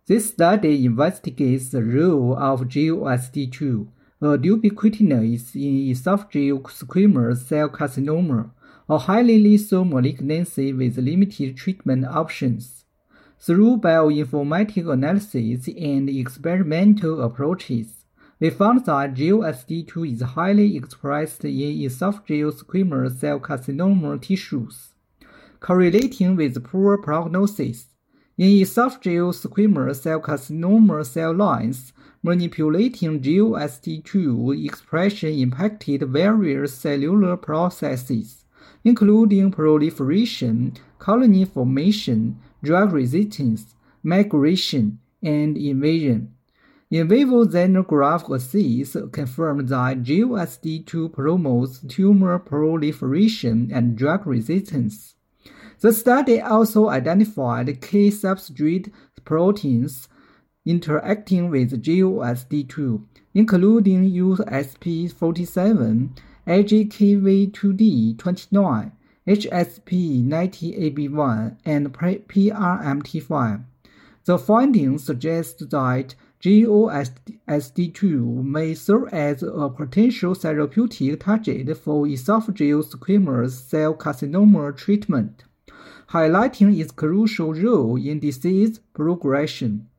This study investigates the role of GUSD2, a ubiquitous in esophageal squamous cell carcinoma, a highly lethal malignancy with limited treatment options. Through bioinformatic analysis and experimental approaches, we found that GUSD2 is highly expressed in esophageal squamous cell carcinoma tissues, correlating with poor prognosis. In esophageal squamous cell carcinoma cell lines, manipulating GUSD2 expression impacted various cellular processes, including proliferation, colony formation, drug resistance, migration, and invasion. In vivo xenograft assays confirmed that GUSD2 promotes tumor proliferation and drug resistance. The study also identified key substrate proteins interacting with GUSD2, including USP47, AGKV2D29, HSP90AB1, and PRMT5. The findings suggest that GUSD2 may serve as a potential therapeutic target for esophageal squamous cell carcinoma treatment, highlighting its crucial role in disease progression.